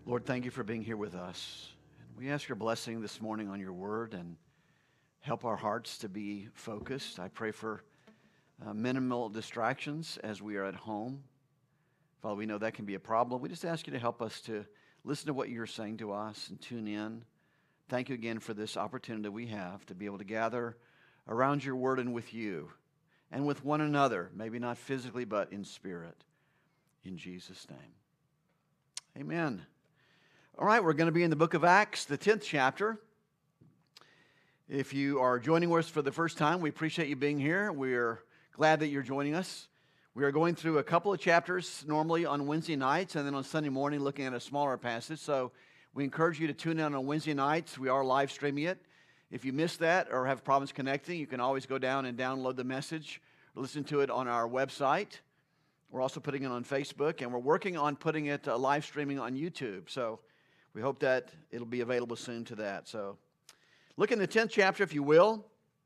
Lord, thank you for being here with us. We ask your blessing this morning on your word and help our hearts to be focused. I pray for minimal distractions as we are at home. Father, we know that can be a problem. We just ask you to help us to listen to what you're saying to us and tune in. Thank you again for this opportunity we have to be able to gather around your word and with you and with one another, maybe not physically, but in spirit. In Jesus' name. Amen. All right, we're going to be in the book of Acts, the 10th chapter. If you are joining us for the first time, we appreciate you being here. We're glad that you're joining us. We are going through a couple of chapters normally on Wednesday nights and then on Sunday morning looking at a smaller passage. So we encourage you to tune in on Wednesday nights. We are live streaming it. If you missed that or have problems connecting, you can always go down and download the message or listen to it on our website. We're also putting it on Facebook, and we're working on putting it live streaming on YouTube. So we hope that it'll be available soon to that. So look in the 10th chapter, if you will.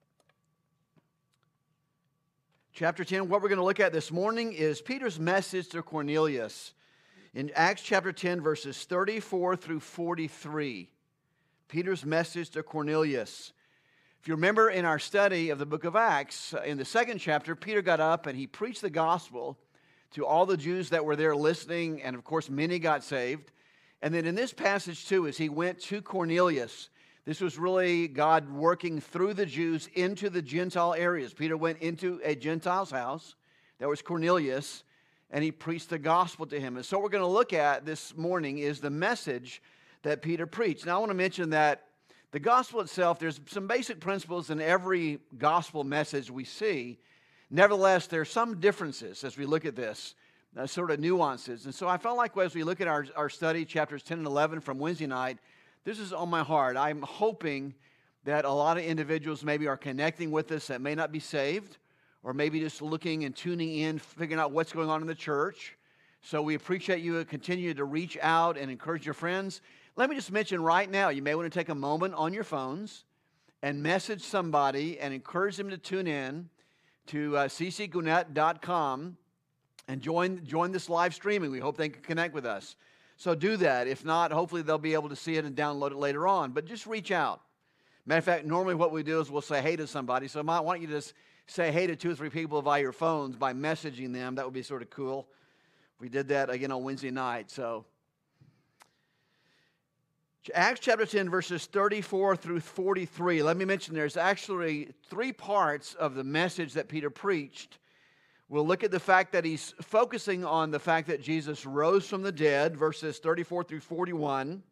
Chapter 10, what we're going to look at this morning is Peter's message to Cornelius in Acts chapter 10, verses 34 through 43. Peter's message to Cornelius. If you remember in our study of the book of Acts, in the second chapter, Peter got up and he preached the gospel to all the Jews that were there listening, and of course many got saved. And then in this passage too, as he went to Cornelius, this was really God working through the Jews into the Gentile areas. Peter went into a Gentile's house, that was Cornelius, and he preached the gospel to him. And so what we're going to look at this morning is the message that Peter preached. Now I want to mention that the gospel itself, there's some basic principles in every gospel message we see. Nevertheless, there are some differences as we look at this, sort of nuances. And so I felt like as we look at our study, chapters 10 and 11 from Wednesday night, this is on my heart. I'm hoping that a lot of individuals maybe are connecting with us that may not be saved, or maybe just looking and tuning in, figuring out what's going on in the church. So we appreciate you continue to reach out and encourage your friends. Let me just mention right now, you may want to take a moment on your phones and message somebody and encourage them to tune in to ccgwinnett.com and join this live streaming. We hope they can connect with us. So do that. If not, hopefully they'll be able to see it and download it later on. But just reach out. Matter of fact, normally what we do is we'll say hey to somebody. So I might want you to just say hey to 2 or 3 people via your phones by messaging them. That would be sort of cool. We did that again on Wednesday night. So Acts chapter 10, verses 34 through 43. Let me mention there's actually 3 parts of the message that Peter preached. We'll look at the fact that he's focusing on the fact that Jesus rose from the dead, verses 34 through 41,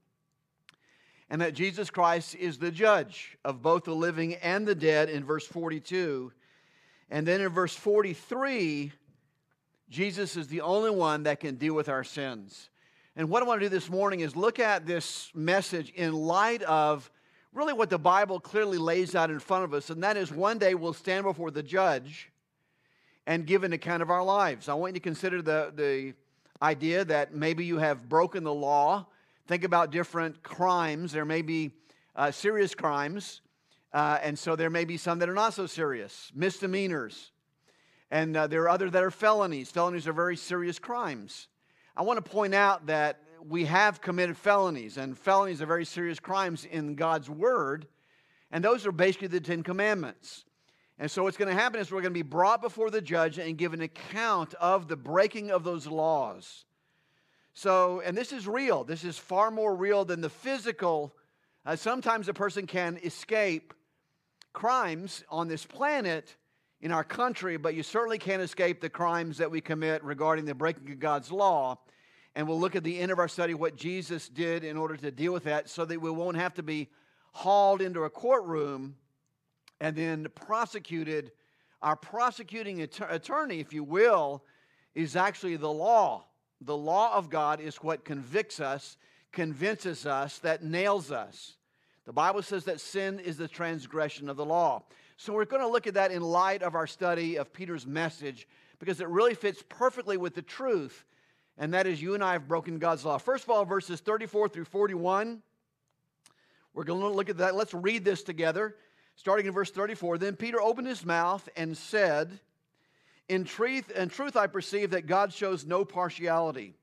and that Jesus Christ is the judge of both the living and the dead in verse 42. And then in verse 43, Jesus is the only one that can deal with our sins. And what I want to do this morning is look at this message in light of really what the Bible clearly lays out in front of us, and that is one day we'll stand before the judge and give an account of our lives. I want you to consider the idea that maybe you have broken the law. Think about different crimes. There may be serious crimes, and so there may be some that are not so serious, misdemeanors. And there are other that are felonies. Felonies are very serious crimes. I want to point out that we have committed felonies, and felonies are very serious crimes in God's Word, and those are basically the 10 Commandments. And so what's going to happen is we're going to be brought before the judge and give an account of the breaking of those laws. So, and this is real. This is far more real than the physical. Sometimes a person can escape crimes on this planet in our country, but you certainly can't escape the crimes that we commit regarding the breaking of God's law. And we'll look at the end of our study what Jesus did in order to deal with that so that we won't have to be hauled into a courtroom and then prosecuted. Our prosecuting attorney, if you will, is actually the law. The law of God is what convicts us, convinces us, that nails us. The Bible says that sin is the transgression of the law. So we're going to look at that in light of our study of Peter's message because it really fits perfectly with the truth, and that is you and I have broken God's law. First of all, verses 34 through 41, we're going to look at that. Let's read this together. Starting in verse 34, then Peter opened his mouth and said, In truth I perceive that God shows no partiality,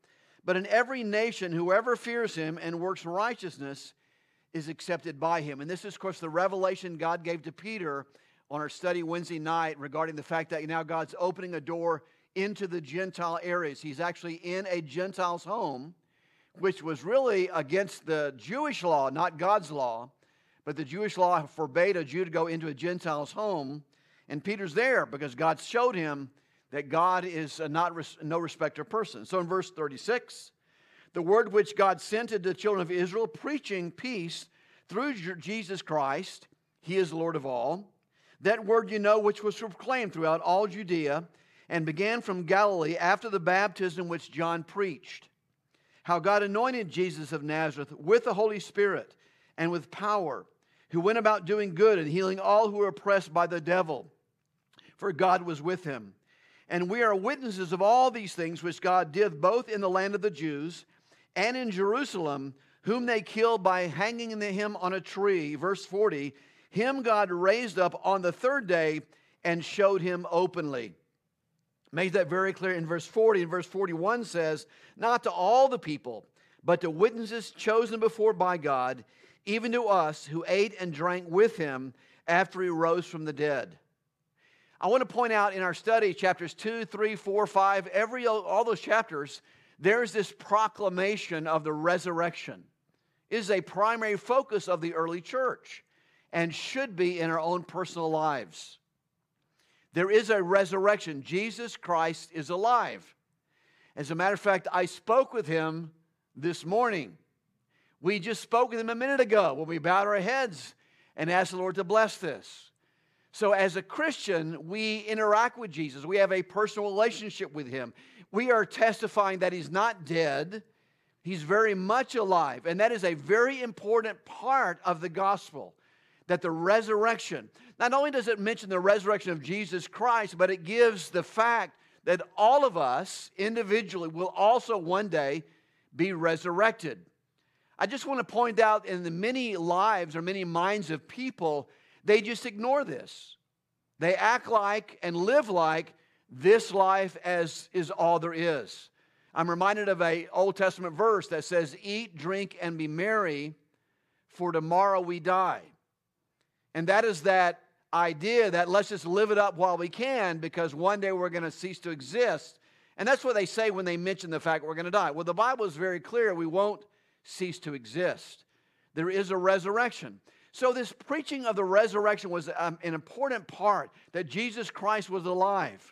But in every nation, whoever fears him and works righteousness is accepted by him. And this is, of course, the revelation God gave to Peter on our study Wednesday night regarding the fact that now God's opening a door into the Gentile areas. He's actually in a Gentile's home, which was really against the Jewish law, not God's law. But the Jewish law forbade a Jew to go into a Gentile's home. And Peter's there because God showed him that God is no respecter of persons. So in verse 36, the word which God sent to the children of Israel, preaching peace through Jesus Christ, he is Lord of all. That word you know, which was proclaimed throughout all Judea, and began from Galilee after the baptism which John preached. How God anointed Jesus of Nazareth with the Holy Spirit and with power, who went about doing good and healing all who were oppressed by the devil, for God was with him. And we are witnesses of all these things which God did both in the land of the Jews and in Jerusalem, whom they killed by hanging him on a tree. Verse 40, him God raised up on the third day and showed him openly. Made that very clear in verse 40. And verse 41 says, not to all the people, but to witnesses chosen before by God, even to us who ate and drank with him after he rose from the dead. I want to point out in our study, chapters 2, 3, 4, 5, all those chapters, there's this proclamation of the resurrection. It is a primary focus of the early church and should be in our own personal lives. There is a resurrection. Jesus Christ is alive. As a matter of fact, I spoke with him this morning. We just spoke with him a minute ago when we bowed our heads and asked the Lord to bless this. So as a Christian, we interact with Jesus. We have a personal relationship with him. We are testifying that he's not dead. He's very much alive. And that is a very important part of the gospel, that the resurrection, not only does it mention the resurrection of Jesus Christ, but it gives the fact that all of us individually will also one day be resurrected. I just want to point out in the many lives or many minds of people, they just ignore this. They act like and live like this life as is all there is. I'm reminded of an Old Testament verse that says, eat, drink, and be merry, for tomorrow we die. And that is that idea that let's just live it up while we can, because one day we're going to cease to exist. And that's what they say when they mention the fact we're going to die. Well, the Bible is very clear. We won't cease to exist. There is a resurrection. So this preaching of the resurrection was an important part, that Jesus Christ was alive.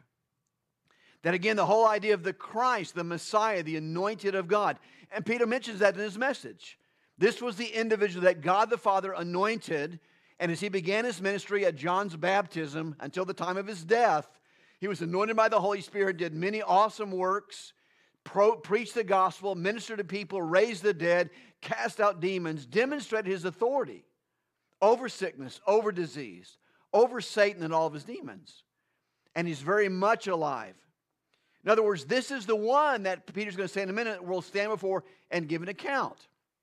That again, the whole idea of the Christ, the Messiah, the anointed of God. And Peter mentions that in his message. This was the individual that God the Father anointed. And as he began his ministry at John's baptism until the time of his death, he was anointed by the Holy Spirit, did many awesome works, preached the gospel, ministered to people, raised the dead, cast out demons, demonstrated his authority over sickness, over disease, over Satan and all of his demons. And he's very much alive. In other words, this is the one that Peter's going to say in a minute will stand before and give an account.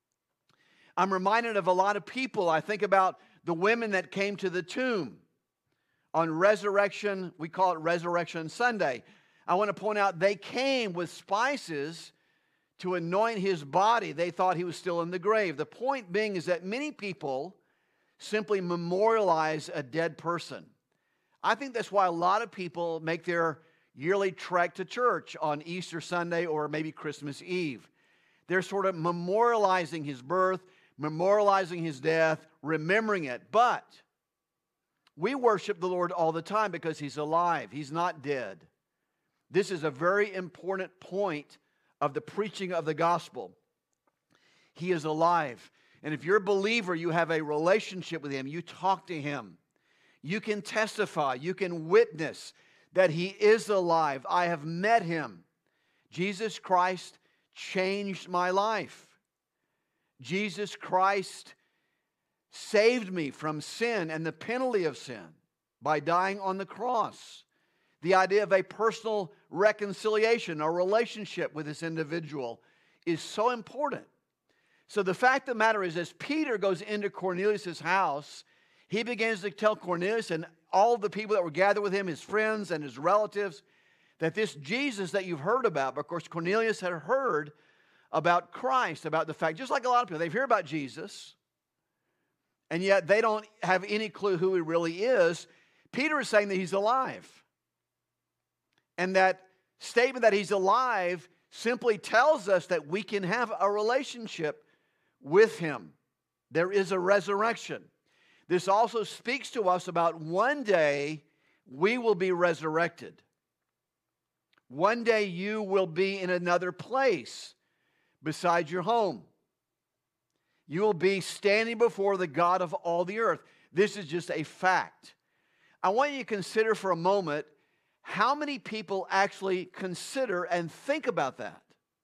I'm reminded of a lot of people. I think about the women that came to the tomb on Resurrection, we call it Resurrection Sunday. I want to point out they came with spices to anoint his body. They thought he was still in the grave. The point being is that many people simply memorialize a dead person. I think that's why a lot of people make their yearly trek to church on Easter Sunday or maybe Christmas Eve. They're sort of memorializing his birth, memorializing his death, remembering it. But we worship the Lord all the time because he's alive. He's not dead. This is a very important point of the preaching of the gospel. He is alive. And if you're a believer, you have a relationship with him. You talk to him. You can testify. You can witness that he is alive. I have met him. Jesus Christ changed my life. Jesus Christ saved me from sin and the penalty of sin by dying on the cross. The idea of a personal reconciliation, a relationship with this individual is so important. So the fact of the matter is, as Peter goes into Cornelius' house, he begins to tell Cornelius and all the people that were gathered with him, his friends and his relatives, that this Jesus that you've heard about, but of course Cornelius had heard about Christ, about the fact, just like a lot of people, they've heard about Jesus, and yet they don't have any clue who he really is. Peter is saying that he's alive. And that statement that he's alive simply tells us that we can have a relationship with him. There is a resurrection. This also speaks to us about one day we will be resurrected. One day you will be in another place besides your home. You will be standing before the God of all the earth. This is just a fact. I want you to consider for a moment how many people actually consider and think about that.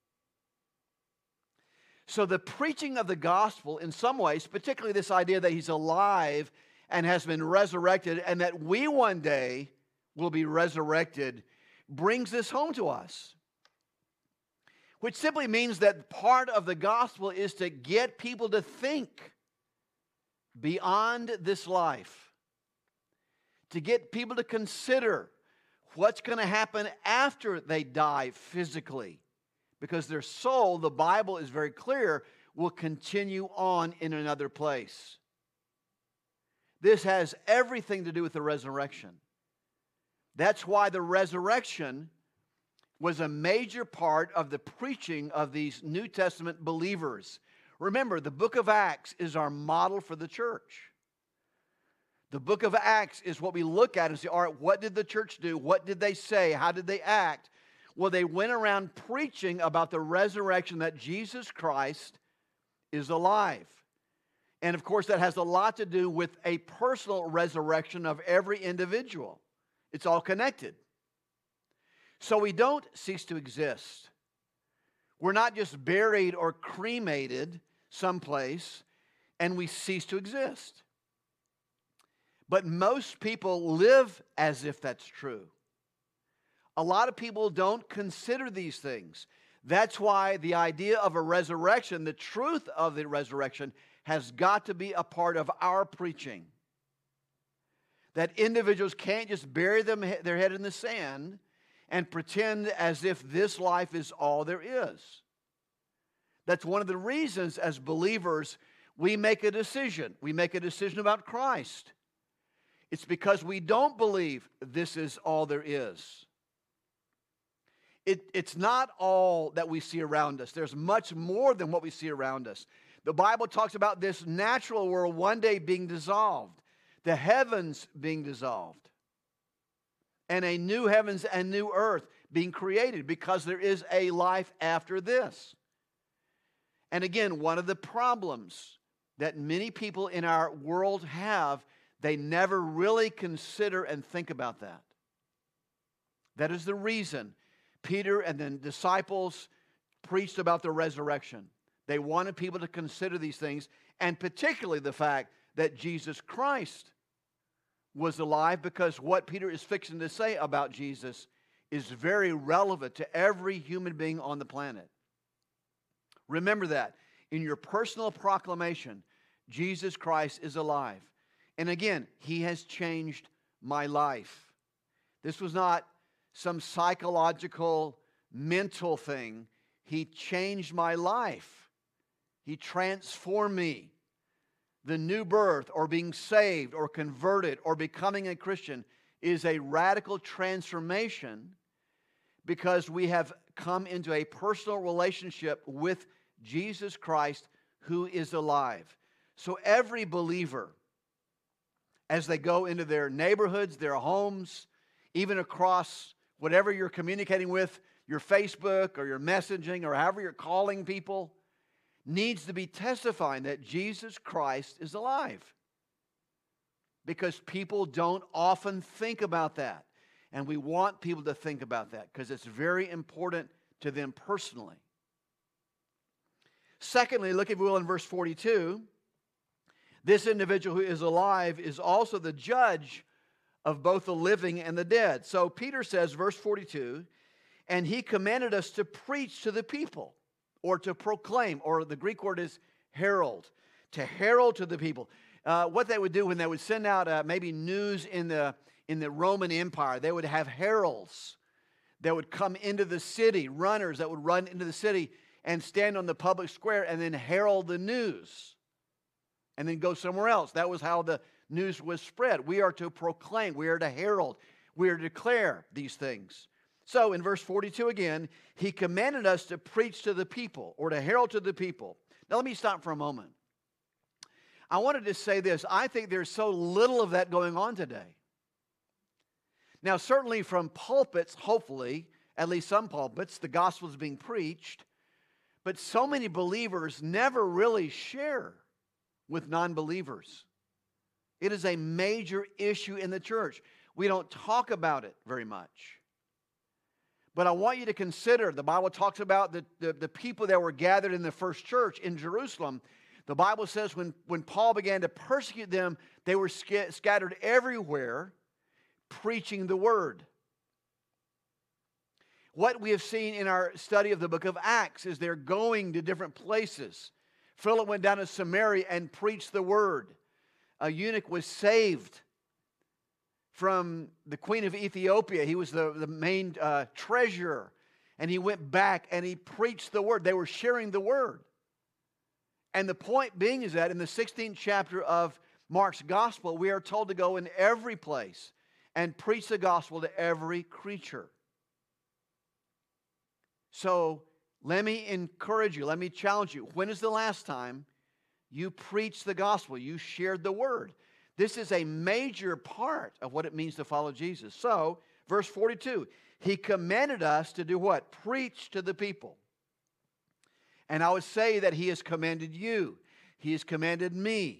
So the preaching of the gospel, in some ways, particularly this idea that he's alive and has been resurrected, and that we one day will be resurrected, brings this home to us. Which simply means that part of the gospel is to get people to think beyond this life. To get people to consider what's going to happen after they die physically. Because their soul, the Bible is very clear, will continue on in another place. This has everything to do with the resurrection. That's why the resurrection was a major part of the preaching of these New Testament believers. Remember, the book of Acts is our model for the church. The book of Acts is what we look at and say, all right, what did the church do? What did they say? How did they act? Well, they went around preaching about the resurrection, that Jesus Christ is alive. And of course, that has a lot to do with a personal resurrection of every individual. It's all connected. So we don't cease to exist. We're not just buried or cremated someplace and we cease to exist. But most people live as if that's true. A lot of people don't consider these things. That's why the idea of a resurrection, the truth of the resurrection, has got to be a part of our preaching. That individuals can't just bury their head in the sand and pretend as if this life is all there is. That's one of the reasons as believers we make a decision. We make a decision about Christ. It's because we don't believe this is all there is. It's not all that we see around us. There's much more than what we see around us. The Bible talks about this natural world one day being dissolved, the heavens being dissolved, and a new heavens and new earth being created, because there is a life after this. And again, one of the problems that many people in our world have, they never really consider and think about that. That is the reason Peter and the disciples preached about the resurrection. They wanted people to consider these things, and particularly the fact that Jesus Christ was alive, because what Peter is fixing to say about Jesus is very relevant to every human being on the planet. Remember that. In your personal proclamation, Jesus Christ is alive. And again, he has changed my life. This was not some psychological, mental thing. He changed my life. He transformed me. The new birth, or being saved, or converted, or becoming a Christian is a radical transformation, because we have come into a personal relationship with Jesus Christ, who is alive. So every believer, as they go into their neighborhoods, their homes, even across whatever you're communicating with, your Facebook or your messaging or however you're calling people, needs to be testifying that Jesus Christ is alive. Because people don't often think about that. And we want people to think about that because it's very important to them personally. Secondly, look if you will in verse 42. This individual who is alive is also the judge of both the living and the dead. So Peter says, verse 42, and he commanded us to preach to the people, or to proclaim, or the Greek word is herald, to herald to the people. What they would do when they would send out maybe news in the Roman Empire, they would have heralds that would come into the city, runners that would run into the city, and stand on the public square and then herald the news and then go somewhere else. That was how the news was spread. We are to proclaim, we are to herald, we are to declare these things. So in verse 42 again, he commanded us to preach to the people or to herald to the people. Now let me stop for a moment. I wanted to say this. I think there's so little of that going on today. Now certainly from pulpits, hopefully, at least some pulpits, the gospel is being preached, but so many believers never really share with non-believers. It is a major issue in the church. We don't talk about it very much. But I want you to consider, the Bible talks about the people that were gathered in the first church in Jerusalem. The Bible says when Paul began to persecute them, they were scattered everywhere, preaching the word. What we have seen in our study of the book of Acts is they're going to different places. Philip went down to Samaria and preached the word. A eunuch was saved from the queen of Ethiopia. He was the main treasurer. And he went back and he preached the word. They were sharing the word. And the point being is that in the 16th chapter of Mark's gospel, we are told to go in every place and preach the gospel to every creature. So let me encourage you, let me challenge you. When is the last time you preached the gospel? You shared the word. This is a major part of what it means to follow Jesus. So, verse 42, he commanded us to do what? Preach to the people. And I would say that he has commanded you. He has commanded me.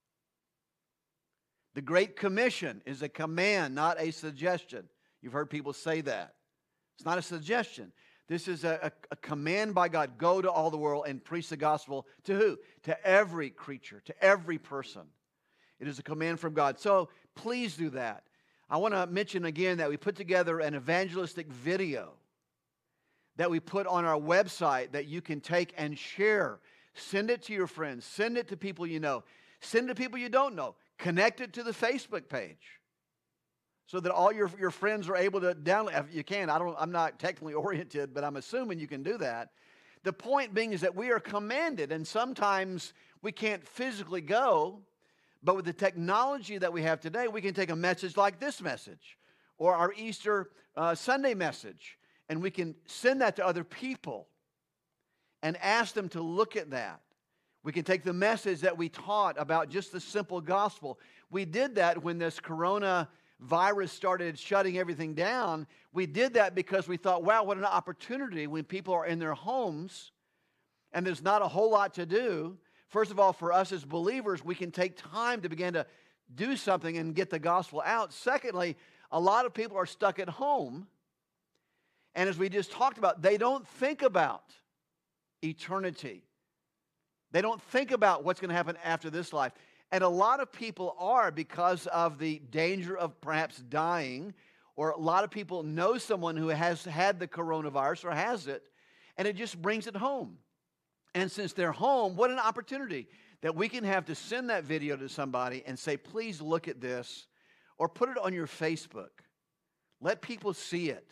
The Great Commission is a command, not a suggestion. You've heard people say that. It's not a suggestion. This is a command by God. Go to all the world and preach the gospel to who? To every creature, to every person. It is a command from God. So please do that. I want to mention again that we put together an evangelistic video that we put on our website that you can take and share. Send it to your friends. Send it to people you know. Send it to people you don't know. Connect it to the Facebook page so that all your friends are able to download. If you can, I'm not technically oriented, but I'm assuming you can do that. The point being is that we are commanded, and sometimes we can't physically go, but with the technology that we have today, we can take a message like this message or our Easter Sunday message, and we can send that to other people and ask them to look at that. We can take the message that we taught about just the simple gospel. We did that when this coronavirus started shutting everything down. We did that because we thought, wow, what an opportunity when people are in their homes and there's not a whole lot to do. First of all, for us as believers, we can take time to begin to do something and get the gospel out. Secondly, a lot of people are stuck at home. And as we just talked about, they don't think about eternity. They don't think about what's going to happen after this life. And a lot of people are because of the danger of perhaps dying, or a lot of people know someone who has had the coronavirus or has it, and it just brings it home. And since they're home, what an opportunity that we can have to send that video to somebody and say, please look at this, or put it on your Facebook. Let people see it.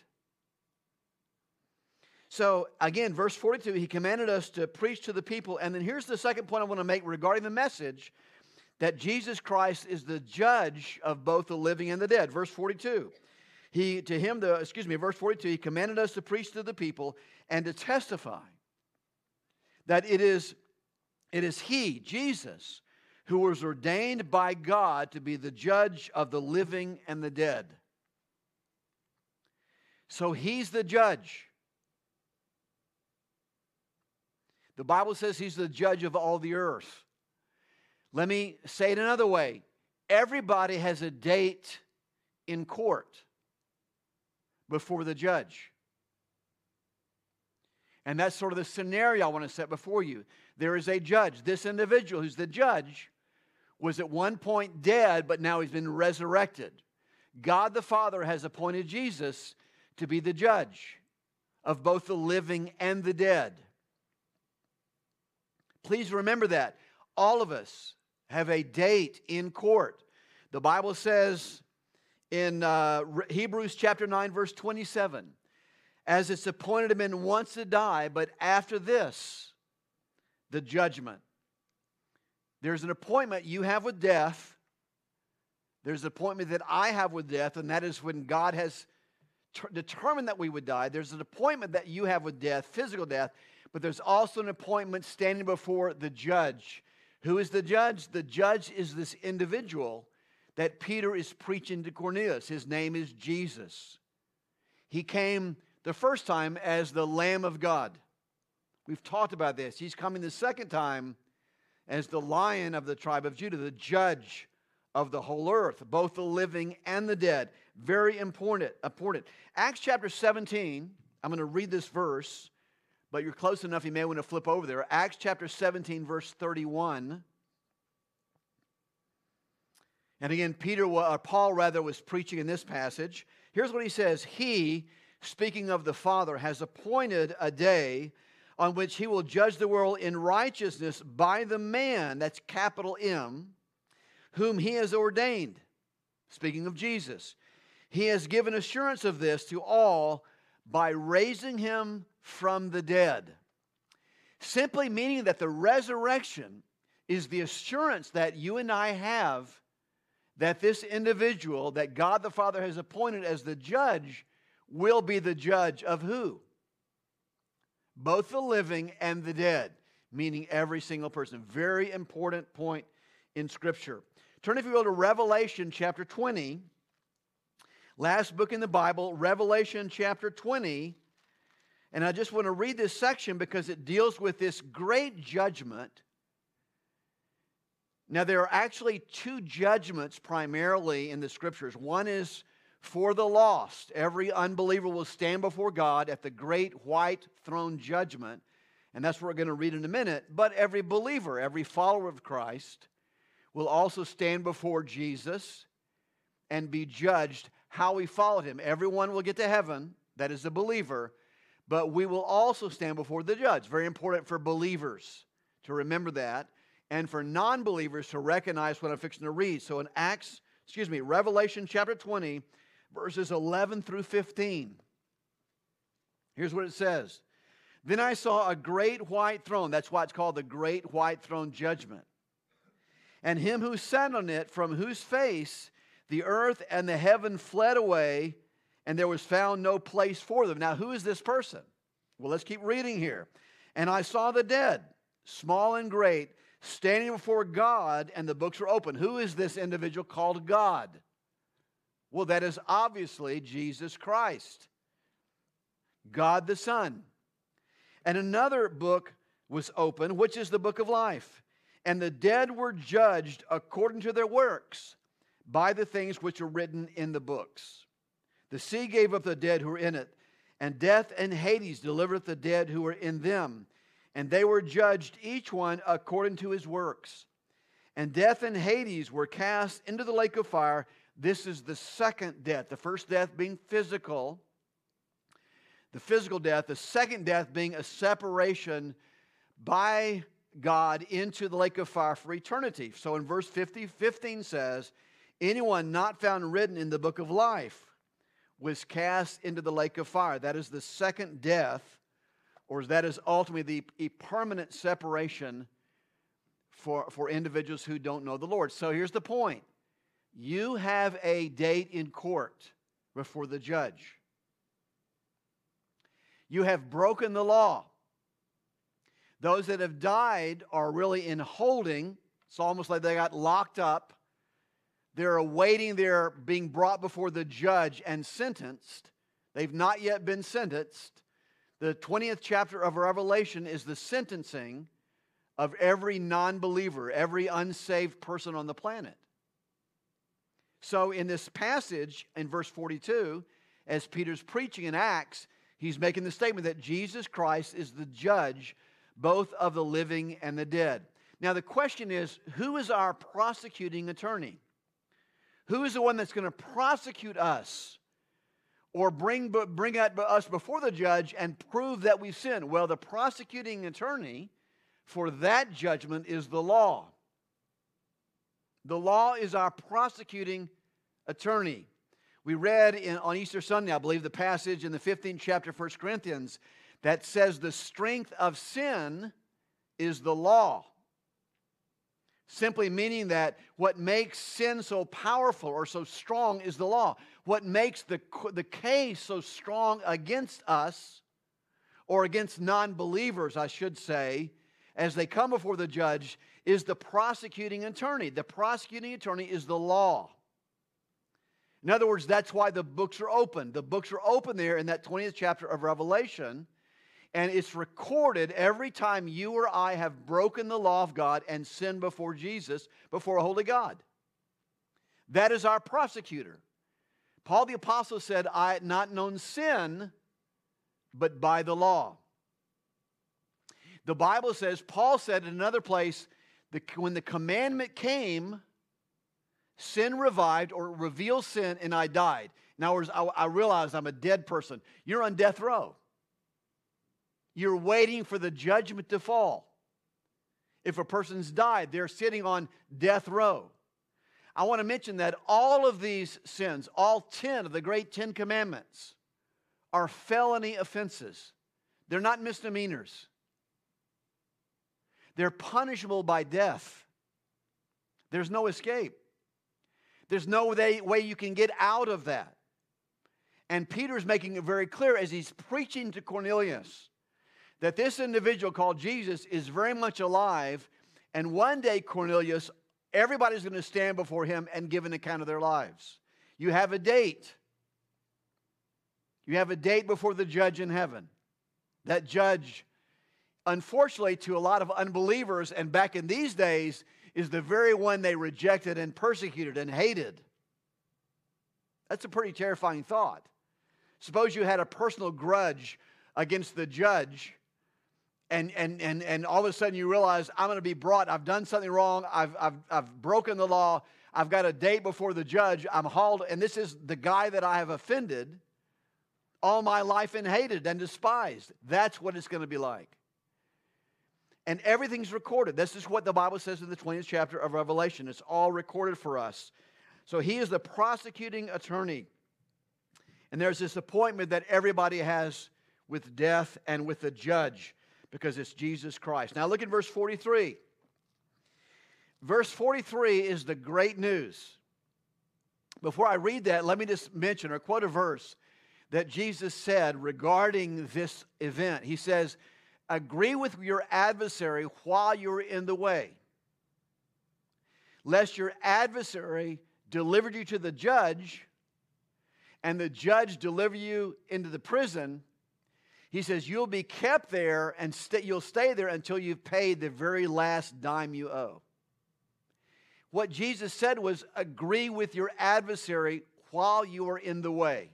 So again, verse 42, he commanded us to preach to the people. And then here's the second point I want to make regarding the message, that Jesus Christ is the judge of both the living and the dead. Verse 42, verse 42, he commanded us to preach to the people and to testify that it is he, Jesus, who was ordained by God to be the judge of the living and the dead. So he's the judge. The Bible says he's the judge of all the earth. Let me say it another way. Everybody has a date in court before the judge. And that's sort of the scenario I want to set before you. There is a judge. This individual who's the judge was at one point dead, but now he's been resurrected. God the Father has appointed Jesus to be the judge of both the living and the dead. Please remember that. All of us have a date in court. The Bible says in Hebrews chapter 9, verse 27, as it's appointed of men once to die, but after this, the judgment. There's an appointment you have with death. There's an appointment that I have with death, and that is when God has determined that we would die. There's an appointment that you have with death, physical death, but there's also an appointment standing before the judge. Who is the judge? The judge is this individual that Peter is preaching to Cornelius. His name is Jesus. He came the first time as the Lamb of God. We've talked about this. He's coming the second time as the Lion of the tribe of Judah, the judge of the whole earth, both the living and the dead. Very important. Acts chapter 17, I'm going to read this verse, but you're close enough, you may want to flip over there. Acts chapter 17, verse 31. And again, Paul was preaching in this passage. Here's what he says. He, speaking of the Father, has appointed a day on which he will judge the world in righteousness by the man, that's capital M, whom he has ordained. Speaking of Jesus. He has given assurance of this to all by raising him from the dead. Simply meaning that the resurrection is the assurance that you and I have that this individual that God the Father has appointed as the judge will be the judge of who? Both the living and the dead, meaning every single person. Very important point in Scripture. Turn, if you will, to Revelation chapter 20. Last book in the Bible, Revelation chapter 20. And I just want to read this section because it deals with this great judgment. Now, there are actually two judgments primarily in the Scriptures. One is for the lost. Every unbeliever will stand before God at the great white throne judgment. And that's what we're going to read in a minute. But every believer, every follower of Christ, will also stand before Jesus and be judged how we followed him. Everyone will get to heaven, that is a believer, but we will also stand before the judge. Very important for believers to remember that, and for non-believers to recognize what I'm fixing to read. So in Revelation chapter 20, verses 11 through 15. Here's what it says. Then I saw a great white throne. That's why it's called the great white throne judgment. And him who sat on it, from whose face the earth and the heaven fled away, and there was found no place for them. Now, who is this person? Well, let's keep reading here. And I saw the dead, small and great, standing before God, and the books were open. Who is this individual called God? Well, that is obviously Jesus Christ, God the Son. And another book was open, which is the book of life. And the dead were judged according to their works by the things which are written in the books. The sea gave up the dead who were in it, and death and Hades delivered the dead who were in them. And they were judged, each one according to his works. And death and Hades were cast into the lake of fire. This is the second death. The first death being physical, the physical death. The second death being a separation by God into the lake of fire for eternity. So in verse 15 says, anyone not found written in the book of life was cast into the lake of fire. That is the second death, or that is ultimately the permanent separation for individuals who don't know the Lord. So here's the point. You have a date in court before the judge. You have broken the law. Those that have died are really in holding. It's almost like they got locked up. They're awaiting their being brought before the judge and sentenced. They've not yet been sentenced. The 20th chapter of Revelation is the sentencing of every non-believer, every unsaved person on the planet. So in this passage, in verse 42, as Peter's preaching in Acts, he's making the statement that Jesus Christ is the judge both of the living and the dead. Now the question is, who is our prosecuting attorney? Who is the one that's going to prosecute us or bring us before the judge and prove that we've sinned? Well, the prosecuting attorney for that judgment is the law. The law is our prosecuting attorney. We read on Easter Sunday, I believe, the passage in the 15th chapter of 1 Corinthians that says the strength of sin is the law. Simply meaning that what makes sin so powerful or so strong is the law. What makes the case so strong against us, or against non-believers, I should say, as they come before the judge, is the prosecuting attorney. The prosecuting attorney is the law. In other words, that's why the books are open. The books are open there in that 20th chapter of Revelation, and it's recorded every time you or I have broken the law of God and sinned before Jesus, before a holy God. That is our prosecutor. Paul the Apostle said, I had not known sin, but by the law. The Bible says, Paul said in another place, when the commandment came, sin revived or revealed sin, and I died. In other words, I realized I'm a dead person. You're on death row. You're waiting for the judgment to fall. If a person's died, they're sitting on death row. I want to mention that all of these sins, all 10 of the great 10 commandments, are felony offenses. They're not misdemeanors. They're punishable by death. There's no escape. There's no way you can get out of that. And Peter's making it very clear as he's preaching to Cornelius that this individual called Jesus is very much alive, and one day, Cornelius, everybody's going to stand before him and give an account of their lives. You have a date. You have a date before the judge in heaven. That judge, unfortunately, to a lot of unbelievers, and back in these days, is the very one they rejected and persecuted and hated. That's a pretty terrifying thought. Suppose you had a personal grudge against the judge, and all of a sudden you realize, I'm going to be brought, I've done something wrong, I've broken the law, I've got a date before the judge, I'm hauled, and this is the guy that I have offended all my life and hated and despised. That's what it's going to be like. And everything's recorded. This is what the Bible says in the 20th chapter of Revelation. It's all recorded for us. So he is the prosecuting attorney. And there's this appointment that everybody has with death and with the judge, because it's Jesus Christ. Now look at verse 43. Verse 43 is the great news. Before I read that, let me just mention or quote a verse that Jesus said regarding this event. He says, agree with your adversary while you're in the way, lest your adversary deliver you to the judge, and the judge deliver you into the prison. He says you'll be kept there and you'll stay there until you've paid the very last dime you owe. What Jesus said was, agree with your adversary while you are in the way.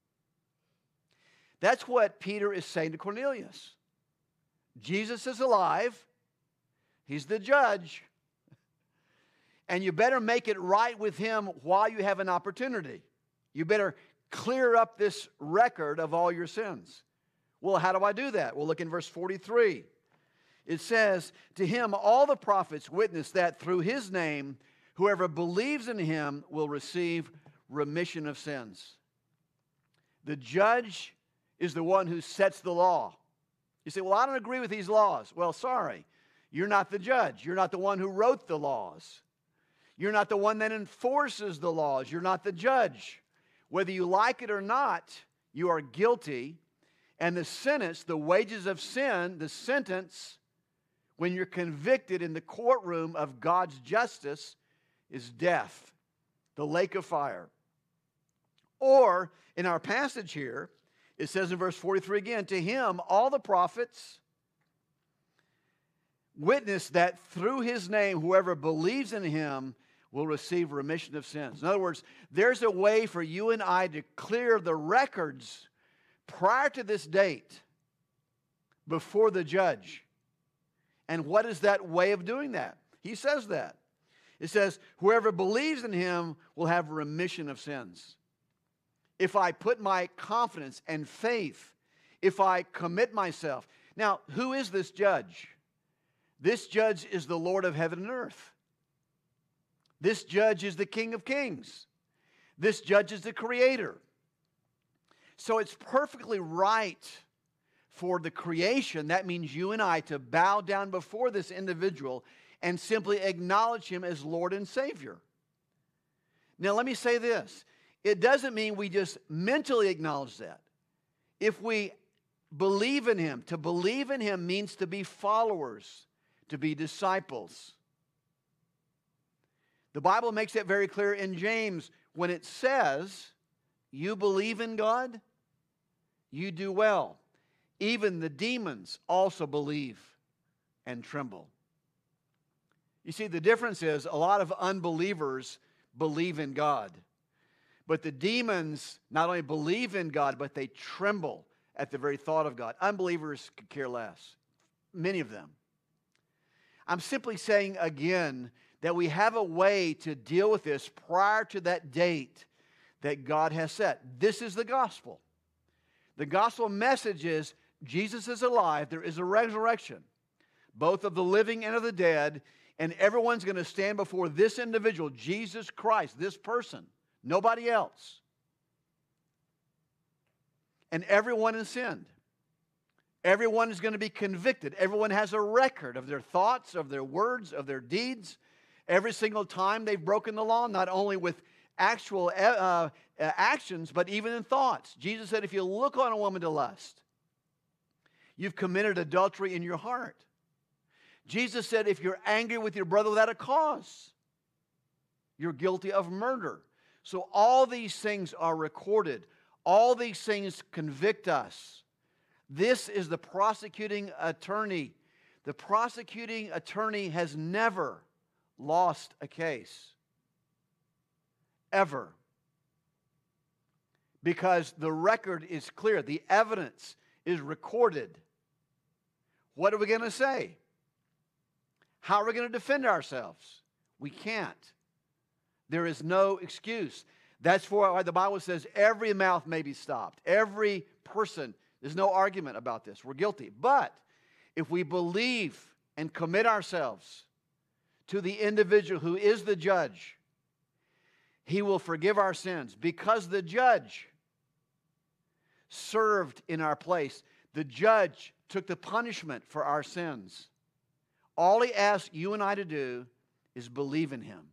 That's what Peter is saying to Cornelius. Jesus is alive. He's the judge. And you better make it right with him while you have an opportunity. You better clear up this record of all your sins. Well, how do I do that? Well, look in verse 43. It says, to him all the prophets witness that through his name, whoever believes in him will receive remission of sins. The judge is the one who sets the law. You say, well, I don't agree with these laws. Well, sorry. You're not the judge. You're not the one who wrote the laws. You're not the one that enforces the laws. You're not the judge. Whether you like it or not, you are guilty. And the sentence, the wages of sin, the sentence, when you're convicted in the courtroom of God's justice, is death, the lake of fire. Or, in our passage here, it says in verse 43 again, to him all the prophets witness that through his name, whoever believes in him will receive remission of sins. In other words, there's a way for you and I to clear the records prior to this date before the judge. And what is that way of doing that? He says that. It says, whoever believes in him will have remission of sins. If I put my confidence and faith, if I commit myself. Now, who is this judge? This judge is the Lord of heaven and earth. This judge is the King of kings. This judge is the Creator. So it's perfectly right for the creation, that means you and I, to bow down before this individual and simply acknowledge him as Lord and Savior. Now let me say this. It doesn't mean we just mentally acknowledge that. If we believe in him, to believe in him means to be followers, to be disciples. The Bible makes it very clear in James when it says, you believe in God, you do well. Even the demons also believe and tremble. You see, the difference is a lot of unbelievers believe in God. But the demons not only believe in God, but they tremble at the very thought of God. Unbelievers could care less. Many of them. I'm simply saying again that we have a way to deal with this prior to that date that God has set. This is the gospel. The gospel message is Jesus is alive. There is a resurrection, both of the living and of the dead, and everyone's going to stand before this individual, Jesus Christ, this person, nobody else. And everyone has sinned. Everyone is going to be convicted. Everyone has a record of their thoughts, of their words, of their deeds. Every single time they've broken the law, not only with actual actions, but even in thoughts. Jesus said, if you look on a woman to lust, you've committed adultery in your heart. Jesus said, if you're angry with your brother without a cause, you're guilty of murder. So all these things are recorded. All these things convict us. This is the prosecuting attorney. The prosecuting attorney has never lost a case. Ever. Because the record is clear. The evidence is recorded. What are we going to say? How are we going to defend ourselves? We can't. There is no excuse. That's why the Bible says every mouth may be stopped. Every person, there's no argument about this. We're guilty. But if we believe and commit ourselves to the individual who is the judge, he will forgive our sins because the judge served in our place. The judge took the punishment for our sins. All he asks you and I to do is believe in him,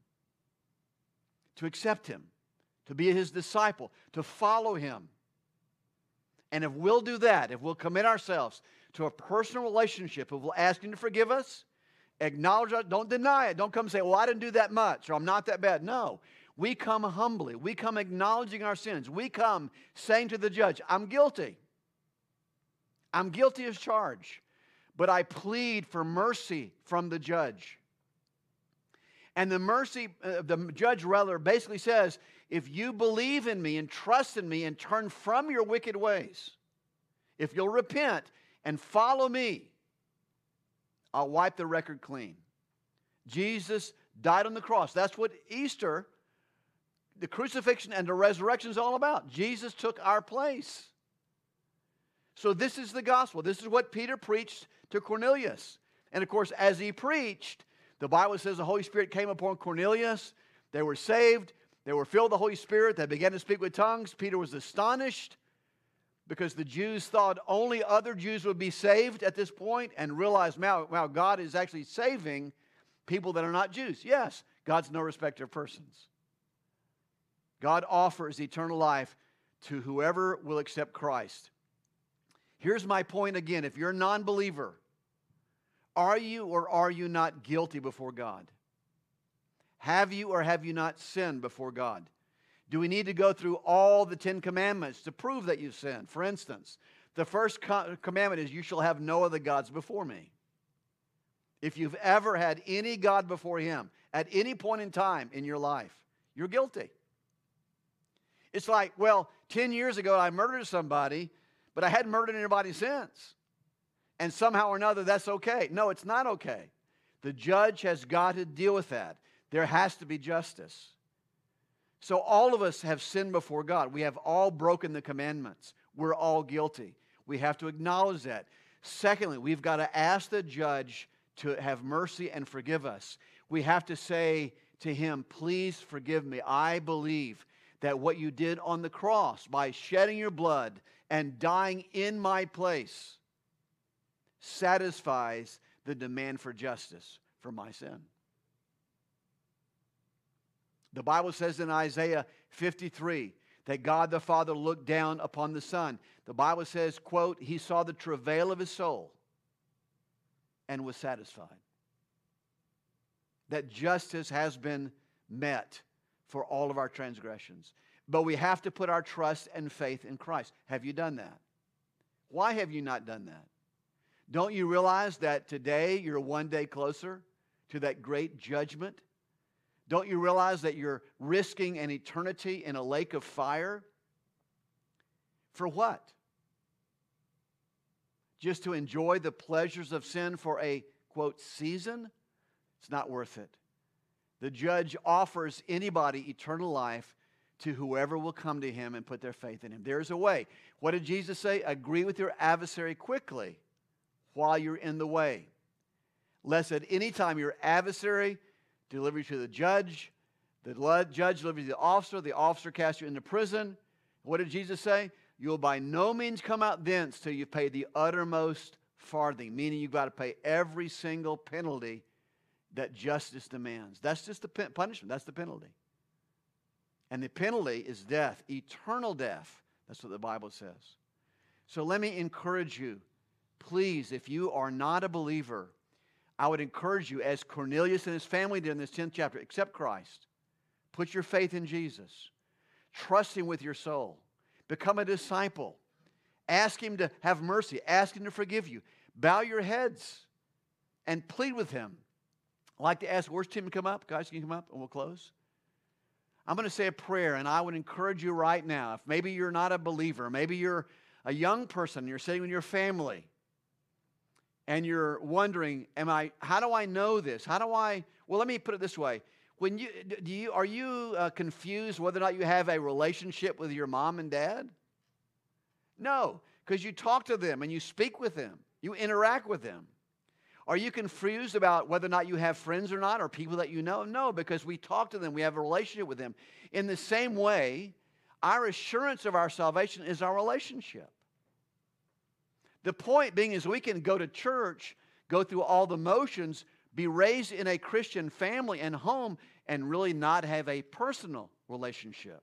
to accept him, to be his disciple, to follow him. And if we'll do that, if we'll commit ourselves to a personal relationship, if we'll ask him to forgive us, acknowledge it, don't deny it. Don't come and say, well, I didn't do that much, or I'm not that bad. No. We come humbly. We come acknowledging our sins. We come saying to the judge, I'm guilty. I'm guilty as charged. But I plead for mercy from the judge. And the judge rather basically says, if you believe in me and trust in me and turn from your wicked ways, if you'll repent and follow me, I'll wipe the record clean. Jesus died on the cross. That's what Easter, the crucifixion and the resurrection is all about. Jesus took our place. So this is the gospel. This is what Peter preached to Cornelius. And of course, as he preached, the Bible says the Holy Spirit came upon Cornelius. They were saved. They were filled with the Holy Spirit. They began to speak with tongues. Peter was astonished because the Jews thought only other Jews would be saved at this point and realized, wow, God is actually saving people that are not Jews. Yes, God's no respecter of persons. God offers eternal life to whoever will accept Christ. Here's my point again. If you're a non-believer, are you or are you not guilty before God? Have you or have you not sinned before God? Do we need to go through all the 10 commandments to prove that you've sinned? For instance, the first commandment is, you shall have no other gods before me. If you've ever had any God before him at any point in time in your life, you're guilty. It's like, well, 10 years ago I murdered somebody, but I hadn't murdered anybody since. And somehow or another that's okay. No, it's not okay. The judge has got to deal with that. There has to be justice. So all of us have sinned before God. We have all broken the commandments. We're all guilty. We have to acknowledge that. Secondly, we've got to ask the judge to have mercy and forgive us. We have to say to him, please forgive me. I believe that what you did on the cross by shedding your blood and dying in my place satisfies the demand for justice for my sin. The Bible says in Isaiah 53 that God the Father looked down upon the Son. The Bible says, quote, He saw the travail of His soul and was satisfied. That justice has been met for all of our transgressions. But we have to put our trust and faith in Christ. Have you done that? Why have you not done that? Don't you realize that today you're one day closer to that great judgment? Don't you realize that you're risking an eternity in a lake of fire? For what? Just to enjoy the pleasures of sin for a, quote, season? It's not worth it. The judge offers anybody eternal life to whoever will come to Him and put their faith in Him. There's a way. What did Jesus say? Agree with your adversary quickly while you're in the way, lest at any time your adversary deliver you to the judge judge deliver you to the officer cast you into prison. What did Jesus say? You will by no means come out thence till you pay the uttermost farthing, meaning you've got to pay every single penalty that justice demands. That's just the punishment. That's the penalty. And the penalty is death, eternal death. That's what the Bible says. So let me encourage you, please, if you are not a believer, I would encourage you, as Cornelius and his family did in this 10th chapter, accept Christ. Put your faith in Jesus. Trust Him with your soul. Become a disciple. Ask Him to have mercy. Ask Him to forgive you. Bow your heads and plead with Him. I'd like to ask, where's Tim to come up? Guys, can you come up and we'll close? I'm going to say a prayer, and I would encourage you right now, if maybe you're not a believer, maybe you're a young person, you're sitting with your family, and you're wondering, how do I know this? Well, let me put it this way. Are you confused whether or not you have a relationship with your mom and dad? No, because you talk to them and you speak with them. You interact with them. Are you confused about whether or not you have friends or not, or people that you know? No, because we talk to them. We have a relationship with them. In the same way, our assurance of our salvation is our relationship. The point being is we can go to church, go through all the motions, be raised in a Christian family and home, and really not have a personal relationship.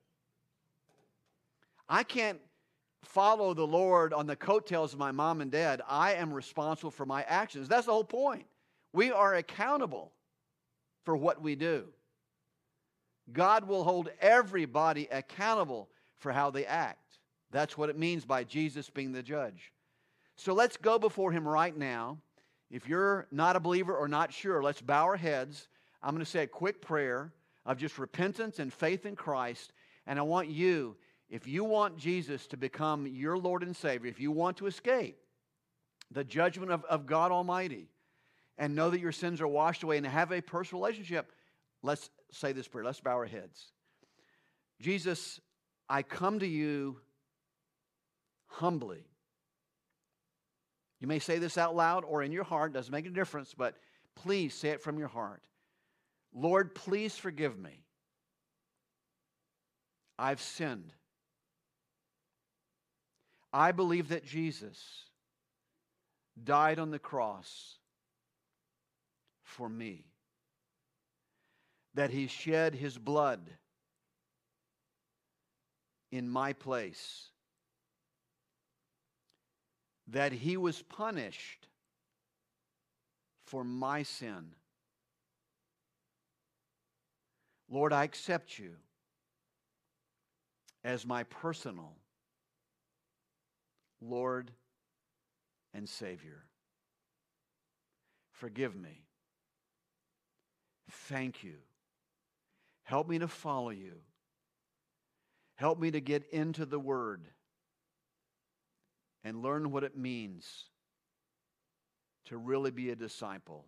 I can't follow the Lord on the coattails of my mom and dad. I am responsible for my actions. That's the whole point. We are accountable for what we do. God will hold everybody accountable for how they act. That's what it means by Jesus being the judge. So let's go before Him right now. If you're not a believer or not sure, let's bow our heads. I'm going to say a quick prayer of just repentance and faith in Christ. And I want you, if you want Jesus to become your Lord and Savior, if you want to escape the judgment of God Almighty and know that your sins are washed away and have a personal relationship, let's say this prayer. Let's bow our heads. Jesus, I come to you humbly. You may say this out loud or in your heart. Doesn't make a difference, but please say it from your heart. Lord, please forgive me. I've sinned. I believe that Jesus died on the cross for me, that He shed His blood in my place, that He was punished for my sin. Lord, I accept You as my personal Lord and Savior. Forgive me. Thank You. Help me to follow You. Help me to get into the Word and learn what it means to really be a disciple,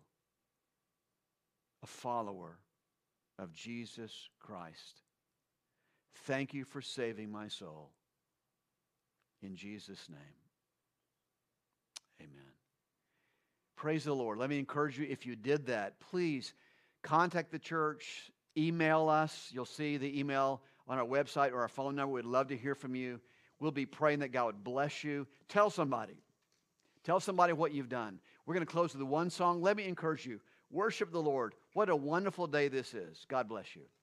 a follower of Jesus Christ. Thank You for saving my soul. In Jesus' name, amen. Praise the Lord. Let me encourage you, if you did that, please contact the church, email us. You'll see the email on our website or our phone number. We'd love to hear from you. We'll be praying that God would bless you. Tell somebody. Tell somebody what you've done. We're going to close with one song. Let me encourage you. Worship the Lord. What a wonderful day this is. God bless you.